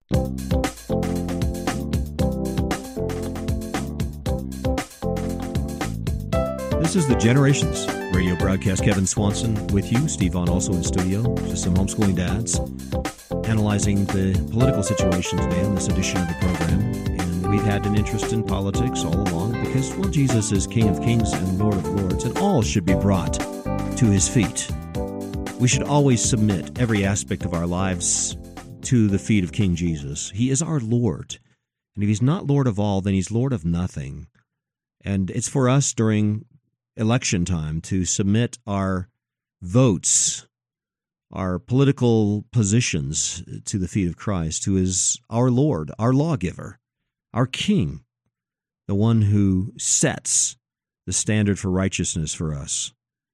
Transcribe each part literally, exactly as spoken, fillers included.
This is the Generations radio broadcast. Kevin Swanson with you. Steve Vaughn also in studio. Just some homeschooling dads analyzing the political situation today on this edition of the program. And we've had an interest in politics all along because, well, Jesus is King of Kings and Lord of Lords, and all should be brought to his feet. We should always submit every aspect of our lives to the feet of King Jesus. He is our Lord. And if he's not Lord of all, then he's Lord of nothing. And it's for us during election time to submit our votes, our political positions to the feet of Christ, who is our Lord, our lawgiver, our King, the one who sets the standard for righteousness for us.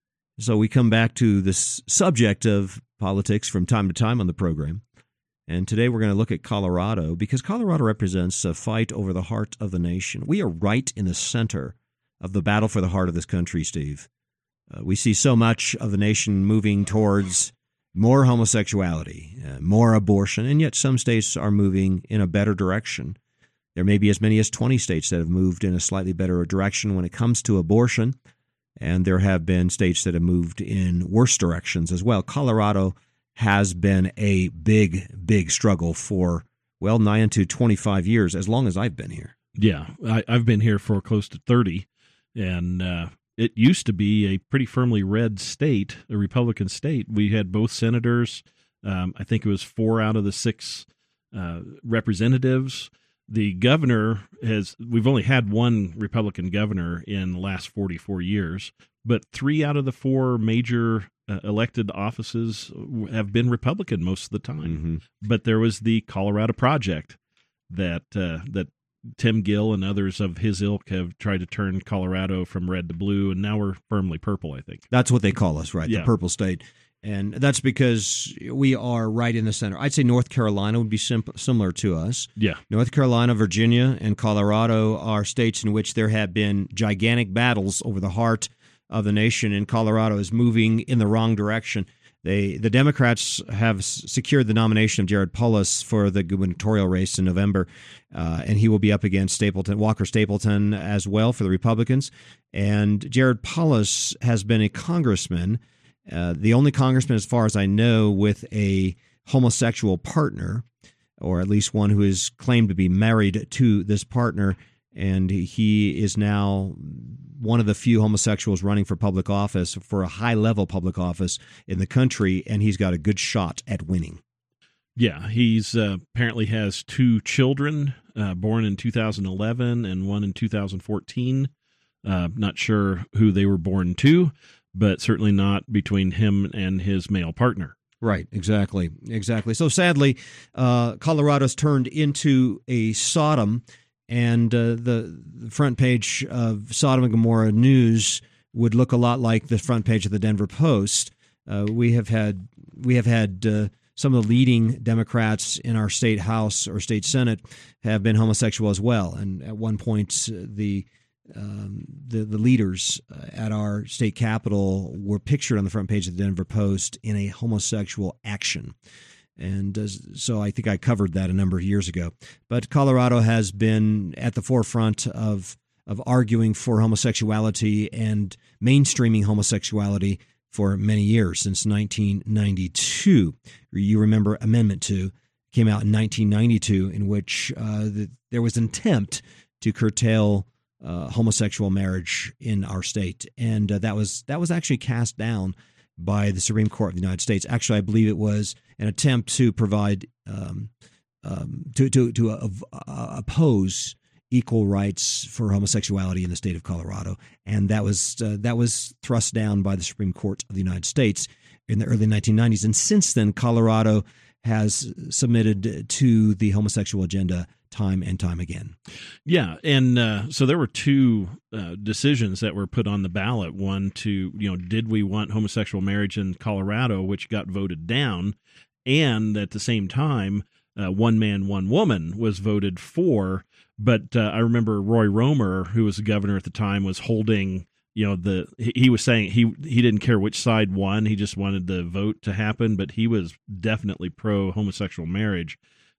So we come back to this subject of politics from time to time on the program. And today we're going to look at Colorado, because Colorado represents a fight over the heart of the nation. We are right in the center of the battle for the heart of this country, Steve. Uh, we see so much of the nation moving towards more homosexuality, uh, more abortion, and yet some states are moving in a better direction. There may be as many as twenty states that have moved in a slightly better direction when it comes to abortion, and there have been states that have moved in worse directions as well. Colorado has been a big, big struggle for, well, nigh into twenty-five years, as long as I've been here. Yeah, I, I've been here for close to thirty. And uh, it used to be a pretty firmly red state, a Republican state. We had both senators. Um, I think it was four out of the six uh, representatives. The governor has, we've only had one Republican governor in the last forty-four years, but three out of the four major uh, elected offices have been Republican most of the time. Mm-hmm. But there was the Colorado Project that uh, that Tim Gill and others of his ilk have tried to turn Colorado from red to blue, and now we're firmly purple, I think. That's what they call us, right? Yeah. The purple state. And that's because we are right in the center. I'd say North Carolina would be sim- similar to us. Yeah. North Carolina, Virginia, and Colorado are states in which there have been gigantic battles over the heart of the nation, and Colorado is moving in the wrong direction. They, the Democrats have secured the nomination of Jared Polis for the gubernatorial race in November, uh, and he will be up against Stapleton, Walker Stapleton as well for the Republicans. And Jared Polis has been a congressman, uh, the only congressman, as far as I know, with a homosexual partner, or at least one who is claimed to be married to this partner. And he is now one of the few homosexuals running for public office, for a high-level public office in the country, and he's got a good shot at winning. Yeah, he's uh, apparently has two children, uh, born in two thousand eleven and one in two thousand fourteen. Uh, not sure who they were born to, but certainly not between him and his male partner. Right, exactly, exactly. So sadly, uh, Colorado's turned into a Sodom. And uh, the, the front page of Sodom and Gomorrah News would look a lot like the front page of the Denver Post. Uh, we have had we have had uh, some of the leading Democrats in our state House or state Senate have been homosexual as well. And at one point, uh, the, um, the the leaders uh, at our state capitol were pictured on the front page of the Denver Post in a homosexual action. And uh, so I think I covered that a number of years ago. But Colorado has been at the forefront of of arguing for homosexuality and mainstreaming homosexuality for many years, since nineteen ninety-two. You remember Amendment two came out in nineteen ninety-two, in which uh, the, there was an attempt to curtail uh, homosexual marriage in our state. And uh, that was that was actually cast down by the Supreme Court of the United States. Actually, I believe it was an attempt to provide um, um, to to to uh, uh, oppose equal rights for homosexuality in the state of Colorado, and that was uh, that was thrust down by the Supreme Court of the United States in the early nineteen nineties. And since then, Colorado has submitted to the homosexual agenda time and time again. Yeah, and uh, so there were two uh, decisions that were put on the ballot. One to, you know, did we want homosexual marriage in Colorado, which got voted down, and at the same time, uh, one man, one woman was voted for. But uh, I remember Roy Romer, who was the governor at the time, was holding, you know, the he was saying he he didn't care which side won. He just wanted the vote to happen, but he was definitely pro homosexual marriage.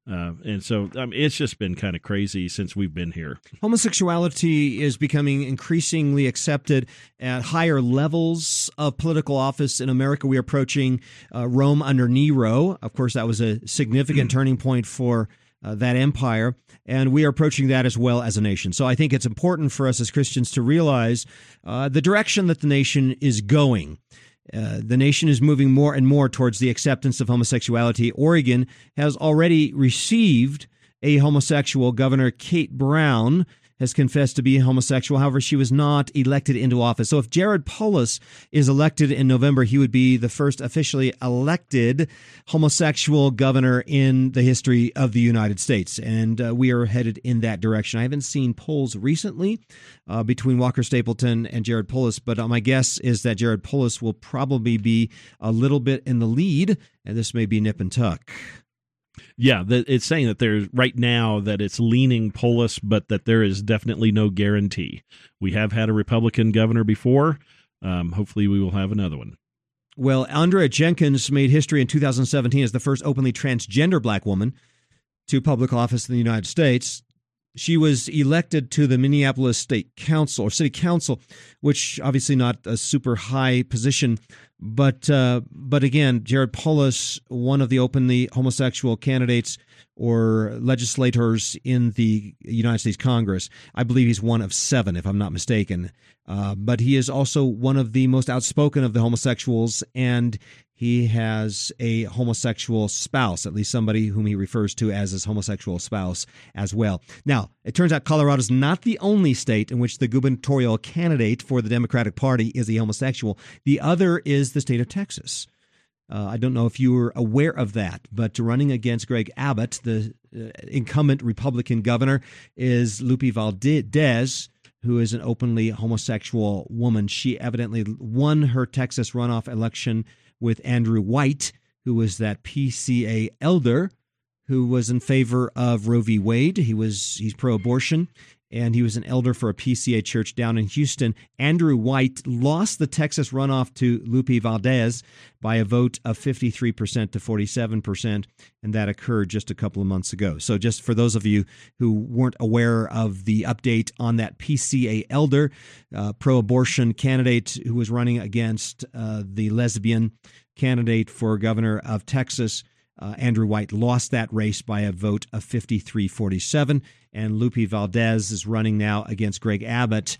Uh, and so I mean, it's just been kind of crazy since we've been here. Homosexuality is becoming increasingly accepted at higher levels of political office in America. We are approaching uh, Rome under Nero. Of course, that was a significant turning point for uh, that empire, and we are approaching that as well as a nation. So I think it's important for us as Christians to realize uh, the direction that the nation is going. Uh, the nation is moving more and more towards the acceptance of homosexuality. Oregon has already received a homosexual. Governor Kate Brown has confessed to be homosexual. However, she was not elected into office. So if Jared Polis is elected in November, he would be the first officially elected homosexual governor in the history of the United States. And uh, we are headed in that direction. I haven't seen polls recently uh, between Walker Stapleton and Jared Polis, but uh, my guess is that Jared Polis will probably be a little bit in the lead, and this may be nip and tuck. Yeah, the, it's saying that there's right now that it's leaning Polis, but that there is definitely no guarantee. We have had a Republican governor before. Um, hopefully we will have another one. Well, Andrea Jenkins made history in two thousand seventeen as the first openly transgender black woman to public office in the United States. She was elected to the Minneapolis State Council or City Council, which obviously not a super high position. But uh, but again, Jared Polis, one of the openly homosexual candidates or legislators in the United States Congress. I believe he's one of seven, if I'm not mistaken. Uh, but he is also one of the most outspoken of the homosexuals, and he has a homosexual spouse, at least somebody whom he refers to as his homosexual spouse as well. Now, it turns out Colorado is not the only state in which the gubernatorial candidate for the Democratic Party is a homosexual. The other is the state of Texas. Uh, I don't know if you were aware of that, but running against Greg Abbott, the uh, incumbent Republican governor, is Lupe Valdez, who is an openly homosexual woman. She evidently won her Texas runoff election with Andrew White, who was that P C A elder who was in favor of Roe v. Wade. He was he's pro-abortion, and he was an elder for a P C A church down in Houston. Andrew White lost the Texas runoff to Lupe Valdez by a vote of fifty-three percent to forty-seven percent, and that occurred just a couple of months ago. So just for those of you who weren't aware of the update on that P C A elder, uh, pro-abortion candidate who was running against uh, the lesbian candidate for governor of Texas, Uh, Andrew White lost that race by a vote of fifty-three forty-seven, and Lupe Valdez is running now against Greg Abbott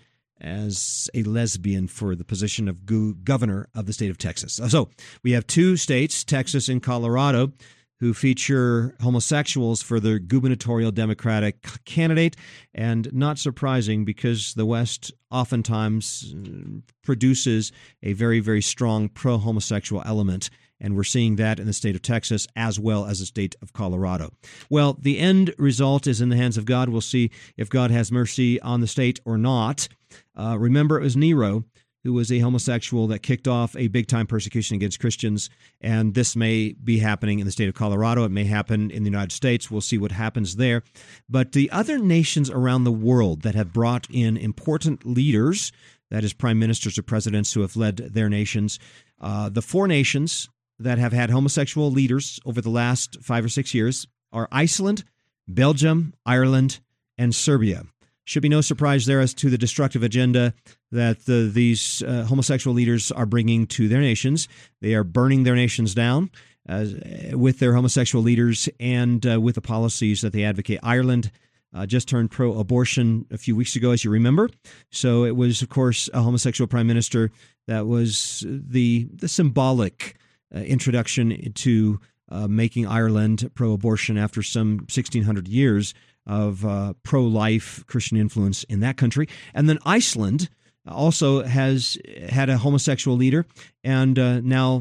as a lesbian for the position of go- governor of the state of Texas. So we have two states, Texas and Colorado, who feature homosexuals for their gubernatorial Democratic candidate, and not surprising because the West oftentimes produces a very, very strong pro-homosexual element. And we're seeing that in the state of Texas as well as the state of Colorado. Well, the end result is in the hands of God. We'll see if God has mercy on the state or not. Uh, remember, it was Nero who was a homosexual that kicked off a big-time persecution against Christians, and this may be happening in the state of Colorado. It may happen in the United States. We'll see what happens there. But the other nations around the world that have brought in important leaders, that is prime ministers or presidents who have led their nations, uh, the four nations that have had homosexual leaders over the last five or six years are Iceland, Belgium, Ireland, and Serbia. Should be no surprise there as to the destructive agenda that the, these uh, homosexual leaders are bringing to their nations. They are burning their nations down uh, with their homosexual leaders and uh, with the policies that they advocate. Ireland uh, just turned pro-abortion a few weeks ago, as you remember. So it was, of course, a homosexual prime minister that was the, the symbolic uh, introduction to uh, making Ireland pro-abortion after some sixteen hundred years of uh, pro-life Christian influence in that country. And then Iceland also has had a homosexual leader and uh, now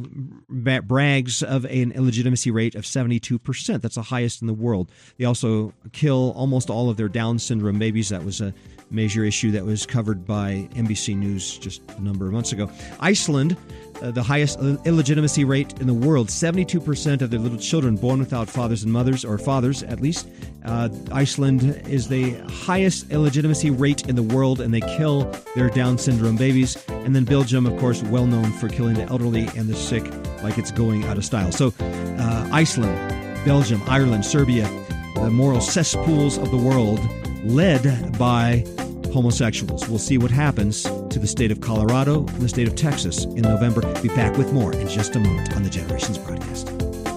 brags of an illegitimacy rate of seventy-two percent. That's the highest in the world. They also kill almost all of their Down syndrome babies. That was a major issue that was covered by N B C News just a number of months ago. Iceland, uh, the highest illegitimacy rate in the world, seventy-two percent of their little children born without fathers and mothers, or fathers at least. Uh, Iceland is the highest illegitimacy rate in the world, and they kill their Down syndrome babies. And then Belgium, of course, well known for killing the elderly and the sick like it's going out of style. So uh, Iceland, Belgium, Ireland, Serbia, the moral cesspools of the world, led by homosexuals. We'll see what happens to the state of Colorado and the state of Texas in November. Be back with more in just a moment on the Generations broadcast.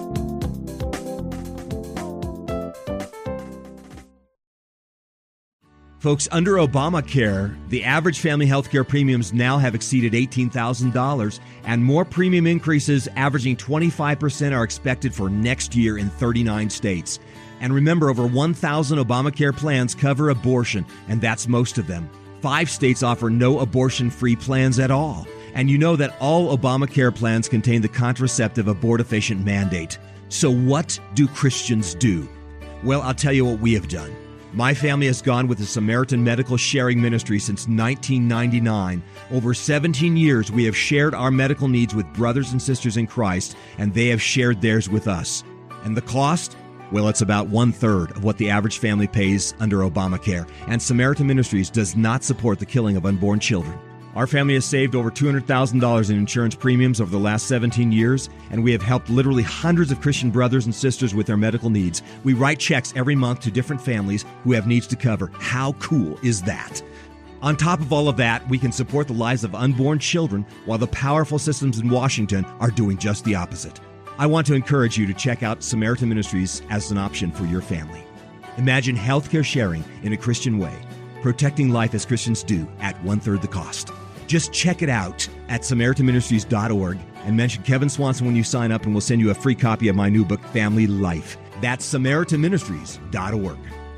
Folks, under Obamacare, the average family health care premiums now have exceeded eighteen thousand dollars, and more premium increases averaging twenty-five percent are expected for next year in thirty-nine states. And remember, over one thousand Obamacare plans cover abortion, and that's most of them. Five states offer no abortion-free plans at all. And you know that all Obamacare plans contain the contraceptive abortifacient mandate. So what do Christians do? Well, I'll tell you what we have done. My family has gone with the Samaritan Medical Sharing Ministry since nineteen ninety-nine. Over seventeen years, we have shared our medical needs with brothers and sisters in Christ, and they have shared theirs with us. And the cost? Well, it's about one-third of what the average family pays under Obamacare. And Samaritan Ministries does not support the killing of unborn children. Our family has saved over two hundred thousand dollars in insurance premiums over the last seventeen years, and we have helped literally hundreds of Christian brothers and sisters with their medical needs. We write checks every month to different families who have needs to cover. How cool is that? On top of all of that, we can support the lives of unborn children while the powerful systems in Washington are doing just the opposite. I want to encourage you to check out Samaritan Ministries as an option for your family. Imagine healthcare sharing in a Christian way, protecting life as Christians do at one-third the cost. Just check it out at samaritan ministries dot org and mention Kevin Swanson when you sign up, and we'll send you a free copy of my new book, Family Life. That's samaritan ministries dot org.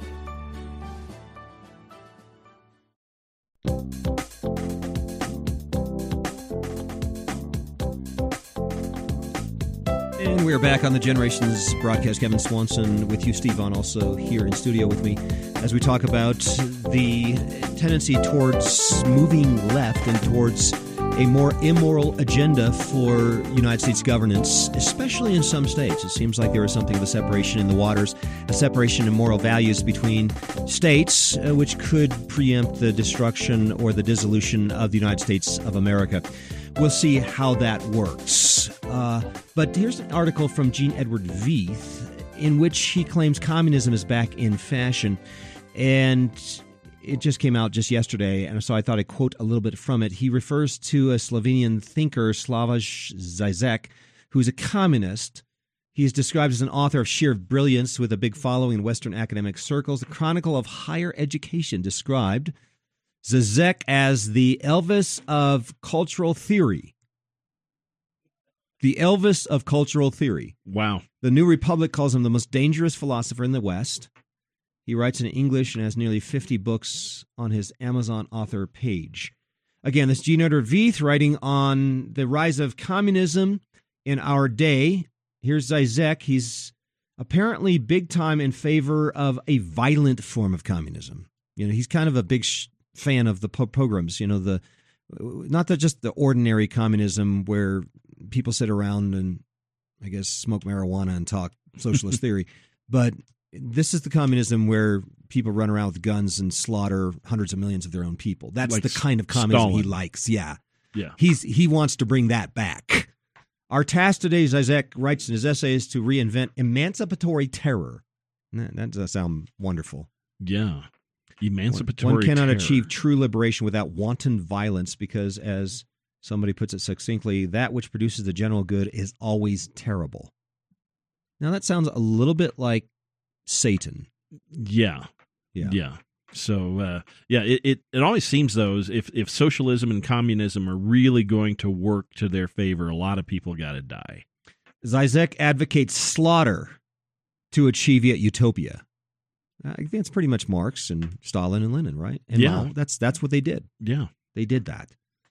And we're back on the Generations broadcast. Kevin Swanson with you, Steve Vaughn, also here in studio with me as we talk about the tendency towards moving left and towards a more immoral agenda for United States governance, especially in some states. It seems like there is something of a separation in the waters, a separation in moral values between states, uh, which could preempt the destruction or the dissolution of the United States of America. We'll see how that works. Uh, but here's an article from Gene Edward Veith in which he claims communism is back in fashion. And it just came out just yesterday, and so I thought I'd quote a little bit from it. He refers to a Slovenian thinker, Slavoj Zizek, who's a communist. He is described as an author of sheer brilliance with a big following in Western academic circles. The Chronicle of Higher Education described Zizek as the Elvis of cultural theory. The Elvis of cultural theory. Wow. The New Republic calls him the most dangerous philosopher in the West. He writes in English and has nearly fifty books on his Amazon author page. Again, this is Gene Edward Veith writing on the rise of communism in our day. Here's Zizek. He's apparently big time in favor of a violent form of communism. You know, he's kind of a big sh- fan of the po- pogroms, you know, the not that just the ordinary communism where people sit around and, I guess, smoke marijuana and talk socialist theory, but this is the communism where people run around with guns and slaughter hundreds of millions of their own people. That's like the kind of communism Stalin. he likes. Yeah. Yeah. He's he wants to bring that back. Our task today, Zizek writes in his essay, is to reinvent emancipatory terror. That, that does sound wonderful. Yeah. Emancipatory One cannot terror. achieve true liberation without wanton violence because, as somebody puts it succinctly, that which produces the general good is always terrible. Now, that sounds a little bit like Satan. Yeah. Yeah. Yeah. So, uh, yeah, it, it, it always seems, though, is if, if socialism and communism are really going to work to their favor, a lot of people got to die. Zizek advocates slaughter to achieve yet utopia. I think that's pretty much Marx and Stalin and Lenin, right? And Yeah. Mao. That's that's what they did. Yeah. They did that.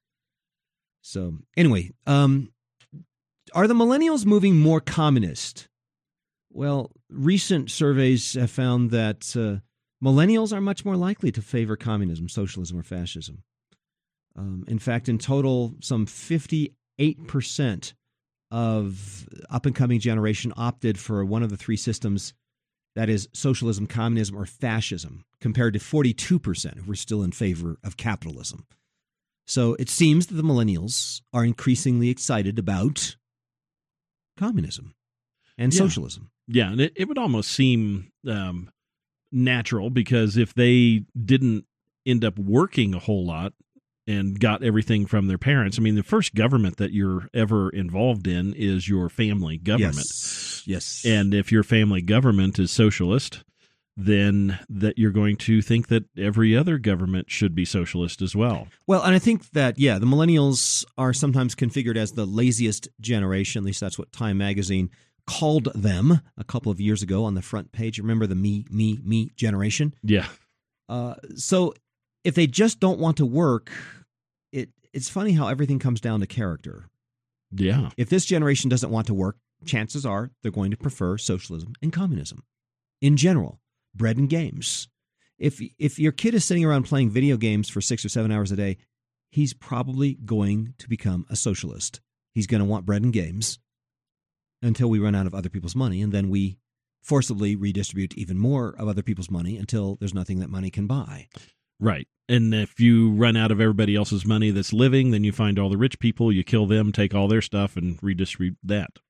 So anyway, um, are the millennials moving more communist? Well, recent surveys have found that uh, millennials are much more likely to favor communism, socialism, or fascism. Um, in fact, in total, some fifty-eight percent of up-and-coming generation opted for one of the three systems, that is socialism, communism, or fascism, compared to forty-two percent who were still in favor of capitalism. So it seems that the millennials are increasingly excited about communism and Yeah. socialism. Yeah, and it, it would almost seem um, natural, because if they didn't end up working a whole lot and got everything from their parents, I mean, the first government that you're ever involved in is your family government. Yes. Yes. And if your family government is socialist, then that you're going to think that every other government should be socialist as well. Well, and I think that, yeah, the millennials are sometimes configured as the laziest generation. At least that's what Time magazine called them a couple of years ago on the front page. Remember the me, me, me generation? Yeah. Uh, so if they just don't want to work, it it's funny how everything comes down to character. Yeah. If this generation doesn't want to work, chances are they're going to prefer socialism and communism in general. Bread and games. If if your kid is sitting around playing video games for six or seven hours a day, he's probably going to become a socialist. He's going to want bread and games until we run out of other people's money, and then we forcibly redistribute even more of other people's money until there's nothing that money can buy. Right. And if you run out of everybody else's money that's living, then you find all the rich people, you kill them, take all their stuff, and redistribute that.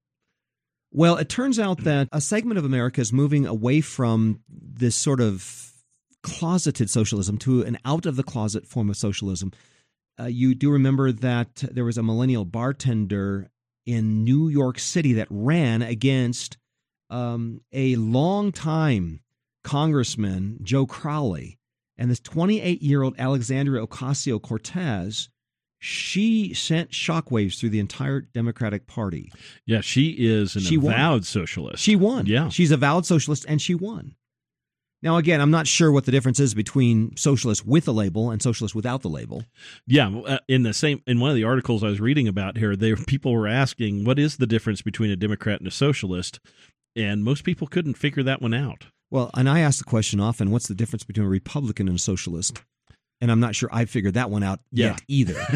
Well, it turns out that a segment of America is moving away from this sort of closeted socialism to an out-of-the-closet form of socialism. Uh, you do remember that there was a millennial bartender in New York City that ran against um, a longtime congressman, Joe Crowley, and this twenty-eight-year-old Alexandria Ocasio-Cortez. She sent shockwaves through the entire Democratic Party. Yeah, she is an she avowed won. socialist. She won. Yeah. She's a avowed socialist, and she won. Now, again, I'm not sure what the difference is between socialist with a label and socialist without the label. Yeah, uh, in the same in one of the articles I was reading about here, they people were asking, what is the difference between a Democrat and a socialist? And most people couldn't figure that one out. Well, and I ask the question often, what's the difference between a Republican and a socialist? And I'm not sure I figured that one out yeah. yet either.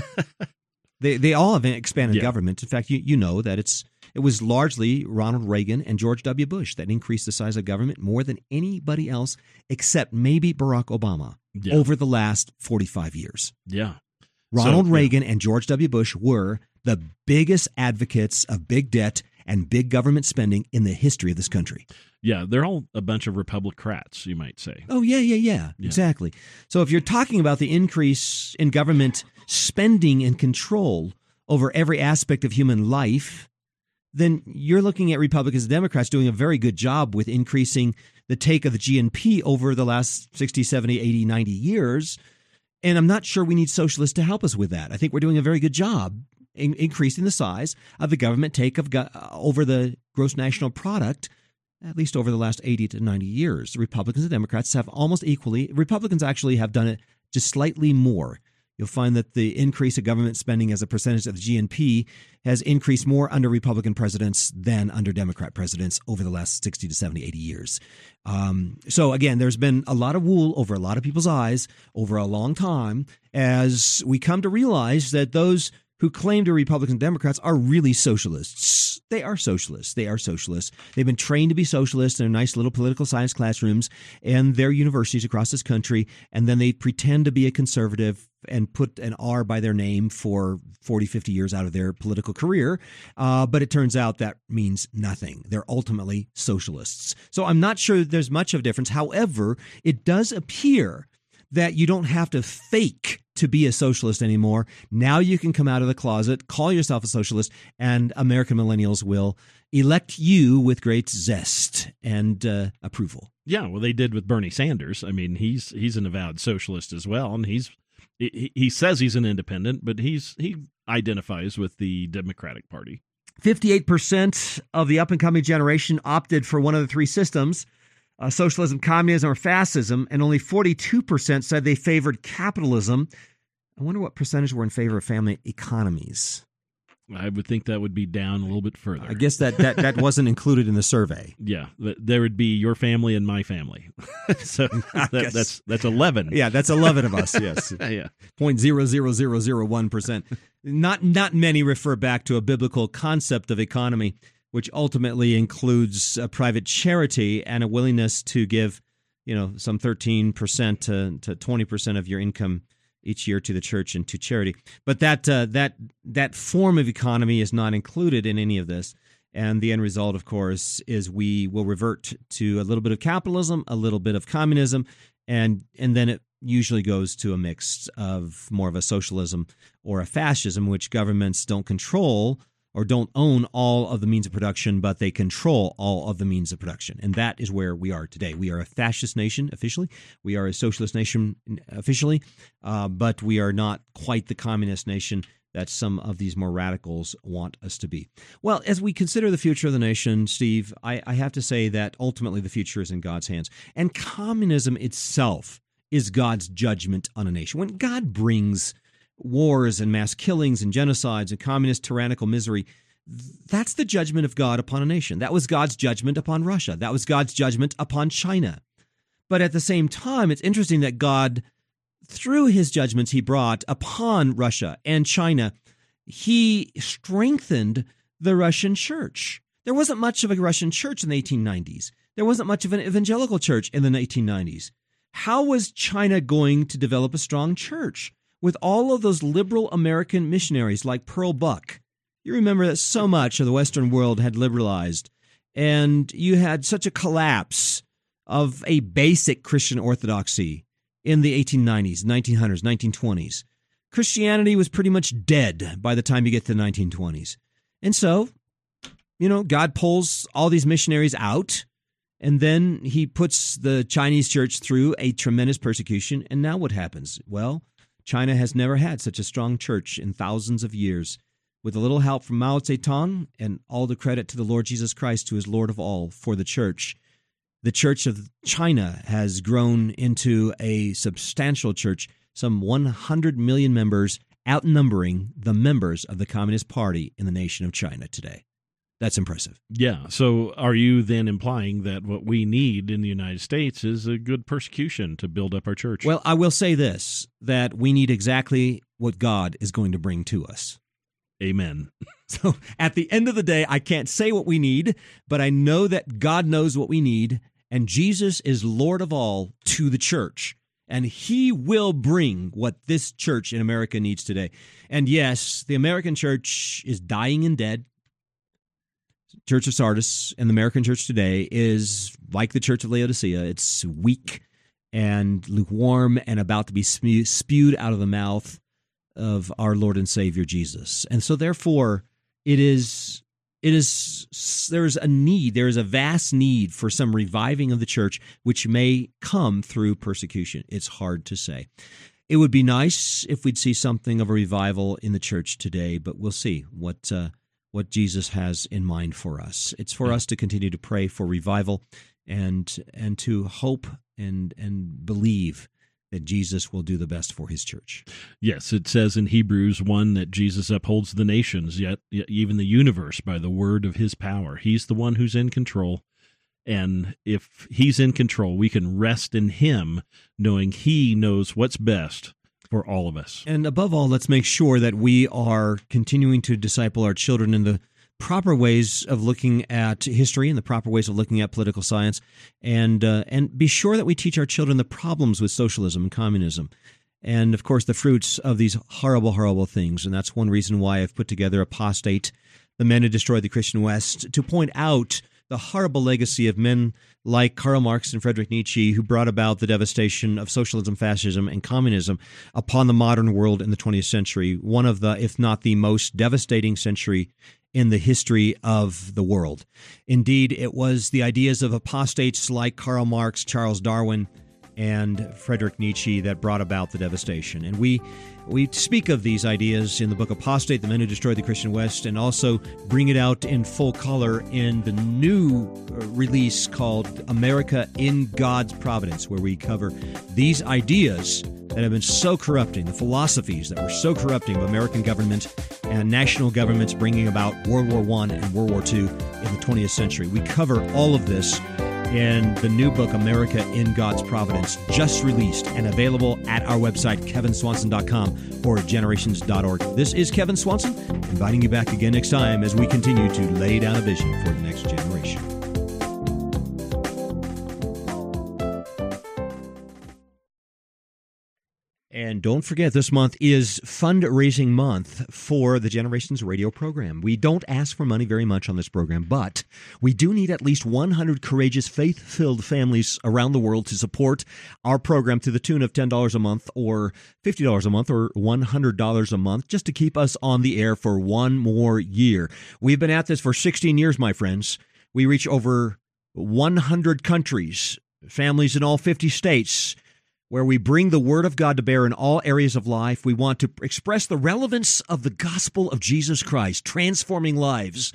they they all have expanded yeah. government. In fact, you you know that it's it was largely Ronald Reagan and George W. Bush that increased the size of government more than anybody else, except maybe Barack Obama, yeah. over the last forty-five years. Yeah. Ronald so, Reagan yeah. and George W. Bush were the biggest advocates of big debt and big government spending in the history of this country. Yeah, they're all a bunch of Republicrats, you might say. Oh, yeah, yeah, yeah, yeah, exactly. So if you're talking about the increase in government spending and control over every aspect of human life, then you're looking at Republicans and Democrats doing a very good job with increasing the take of the G N P over the last sixty, seventy, eighty, ninety years. And I'm not sure we need socialists to help us with that. I think we're doing a very good job in increasing the size of the government take of go- over the gross national product, at least over the last eighty to ninety years. Republicans and Democrats have almost equally. Republicans actually have done it just slightly more. You'll find that the increase of government spending as a percentage of the G N P has increased more under Republican presidents than under Democrat presidents over the last sixty to seventy, eighty years. Um, so again, there's been a lot of wool over a lot of people's eyes over a long time as we come to realize that those who claim to be Republicans and Democrats are really socialists. They are socialists. They are socialists. They've been trained to be socialists in their nice little political science classrooms and their universities across this country, and then they pretend to be a conservative and put an R by their name for forty, fifty years out of their political career. Uh, but it turns out that means nothing. They're ultimately socialists. So I'm not sure there's much of a difference. However, it does appear that you don't have to fake to be a socialist anymore. Now you can come out of the closet, call yourself a socialist, and American millennials will elect you with great zest and uh, approval. Yeah, well, they did with Bernie Sanders. I mean, he's he's an avowed socialist as well, and he's he, he says he's an independent, but he's he identifies with the Democratic Party. fifty-eight percent of the up-and-coming generation opted for one of the three systems, Uh, socialism, communism, or fascism, and only forty-two percent said they favored capitalism. I wonder what percentage were in favor of family economies. I would think that would be down a little bit further. I guess that that, that wasn't included in the survey. Yeah, there would be your family and my family. so that, that's that's eleven. Yeah, that's eleven of us. Yes, yeah, zero point zero zero zero zero one percent. Not not many refer back to a biblical concept of economy, which ultimately includes a private charity and a willingness to give, you know, some thirteen percent to, to twenty percent of your income each year to the church and to charity. But that uh, that that form of economy is not included in any of this. And the end result, of course, is we will revert to a little bit of capitalism, a little bit of communism, and and then it usually goes to a mix of more of a socialism or a fascism, which governments don't control or don't own all of the means of production, but they control all of the means of production. And that is where we are today. We are a fascist nation officially. We are a socialist nation officially, uh, but we are not quite the communist nation that some of these more radicals want us to be. Well, as we consider the future of the nation, Steve, I, I have to say that ultimately the future is in God's hands. And communism itself is God's judgment on a nation. When God brings wars and mass killings and genocides and communist tyrannical misery, that's the judgment of God upon a nation. That was God's judgment upon Russia. That was God's judgment upon China. But at the same time, it's interesting that God, through his judgments he brought upon Russia and China, he strengthened the Russian church. There wasn't much of a Russian church in the eighteen nineties. There wasn't much of an evangelical church in the eighteen nineties. How was China going to develop a strong church with all of those liberal American missionaries like Pearl Buck? You remember that so much of the Western world had liberalized, and you had such a collapse of a basic Christian orthodoxy in the eighteen nineties, nineteen hundreds, nineteen twenties. Christianity was pretty much dead by the time you get to the nineteen twenties. And so, you know, God pulls all these missionaries out, and then he puts the Chinese church through a tremendous persecution. And now what happens? Well, China has never had such a strong church in thousands of years. With a little help from Mao Zedong, and all the credit to the Lord Jesus Christ, who is Lord of all, for the church, the Church of China has grown into a substantial church, some one hundred million members, outnumbering the members of the Communist Party in the nation of China today. That's impressive. Yeah. So are you then implying that what we need in the United States is a good persecution to build up our church? Well, I will say this, that we need exactly what God is going to bring to us. Amen. So at the end of the day, I can't say what we need, but I know that God knows what we need, and Jesus is Lord of all to the church, and he will bring what this church in America needs today. And yes, the American church is dying and dead. Church of Sardis and the American church today is like the church of Laodicea. It's weak and lukewarm and about to be spew- spewed out of the mouth of our Lord and Savior Jesus. And so therefore, it is, it is, there is a need, there is a vast need for some reviving of the church, which may come through persecution. It's hard to say. It would be nice if we'd see something of a revival in the church today, but we'll see what uh, what Jesus has in mind for us. It's for us to continue to pray for revival and and to hope and and believe that Jesus will do the best for his church. Yes, it says in Hebrews one that Jesus upholds the nations, yet, yet even the universe, by the word of his power. He's the one who's in control. And if he's in control, we can rest in him, knowing he knows what's best for all of us. And above all, let's make sure that we are continuing to disciple our children in the proper ways of looking at history and the proper ways of looking at political science, and uh, and be sure that we teach our children the problems with socialism and communism, and of course the fruits of these horrible, horrible things. And that's one reason why I've put together Apostate, the Men Who Destroyed the Christian West, to point out the horrible legacy of men like Karl Marx and Friedrich Nietzsche, who brought about the devastation of socialism, fascism, and communism upon the modern world in the twentieth century, one of the, if not the most devastating century in the history of the world. Indeed, it was the ideas of apostates like Karl Marx, Charles Darwin, and Friedrich Nietzsche that brought about the devastation. And we we speak of these ideas in the book Apostate, the Men Who Destroyed the Christian West, and also bring it out in full color in the new release called America in God's Providence, where we cover these ideas that have been so corrupting, the philosophies that were so corrupting of American government and national governments bringing about World War One and World War Two in the twentieth century. We cover all of this in the new book, America in God's Providence, just released and available at our website, kevin swanson dot com or generations dot org. This is Kevin Swanson, inviting you back again next time as we continue to lay down a vision for the next generation. And don't forget, this month is fundraising month for the Generations radio program. We don't ask for money very much on this program, but we do need at least one hundred courageous, faith-filled families around the world to support our program to the tune of ten dollars a month or fifty dollars a month or one hundred dollars a month just to keep us on the air for one more year. We've been at this for sixteen years, my friends. We reach over one hundred countries, families in all fifty states, where we bring the Word of God to bear in all areas of life. We want to express the relevance of the gospel of Jesus Christ, transforming lives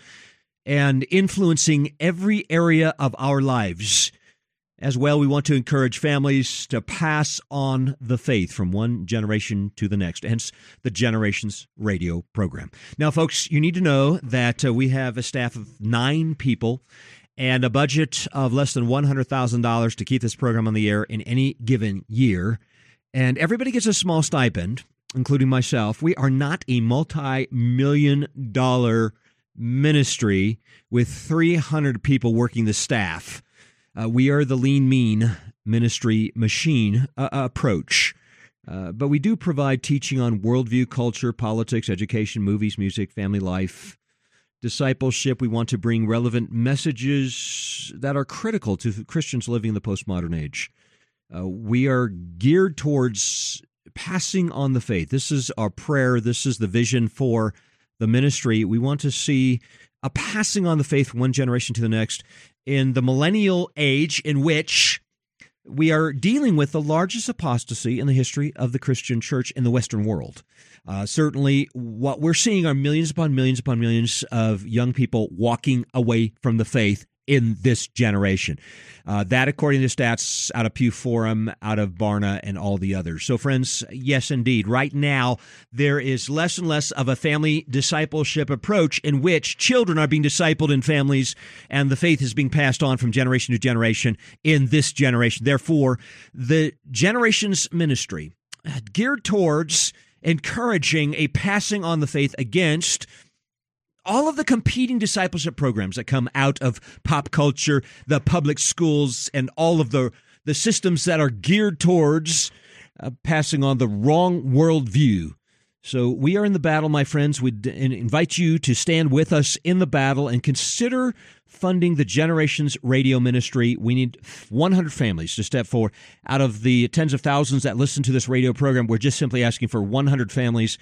and influencing every area of our lives. As well, we want to encourage families to pass on the faith from one generation to the next, hence the Generations radio program. Now, folks, you need to know that uh, we have a staff of nine people and a budget of less than one hundred thousand dollars to keep this program on the air in any given year. And everybody gets a small stipend, including myself. We are not a multi-million dollar ministry with three hundred people working the staff. Uh, we are the lean, mean ministry machine uh, approach. Uh, but we do provide teaching on worldview, culture, politics, education, movies, music, family life, discipleship. We want to bring relevant messages that are critical to Christians living in the postmodern age. Uh, we are geared towards passing on the faith. This is our prayer. This is the vision for the ministry. We want to see a passing on the faith from one generation to the next in the millennial age, in which we are dealing with the largest apostasy in the history of the Christian church in the Western world. Uh, certainly, what we're seeing are millions upon millions upon millions of young people walking away from the faith in this generation. Uh, that, according to stats out of Pew Forum, out of Barna, and all the others. So, friends, yes, indeed. Right now, there is less and less of a family discipleship approach in which children are being discipled in families, and the faith is being passed on from generation to generation in this generation. Therefore, the Generations ministry, geared towards encouraging a passing on the faith against all of the competing discipleship programs that come out of pop culture, the public schools, and all of the, the systems that are geared towards uh, passing on the wrong worldview. So we are in the battle, my friends. We invite you to stand with us in the battle and consider funding the Generations radio ministry. We need one hundred families to step forward. Out of the tens of thousands that listen to this radio program, we're just simply asking for one hundred families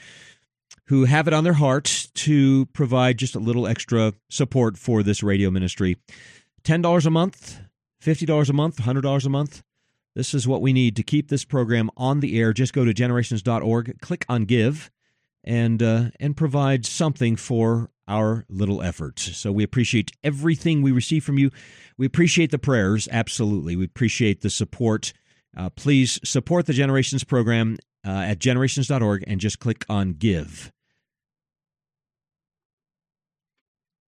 who have it on their heart to provide just a little extra support for this radio ministry. ten dollars a month, fifty dollars a month, one hundred dollars a month. This is what we need to keep this program on the air. Just go to generations dot org, click on Give, and uh, and provide something for our little efforts. So we appreciate everything we receive from you. We appreciate the prayers, absolutely. We appreciate the support. Uh, please support the Generations program uh, at generations dot org and just click on Give.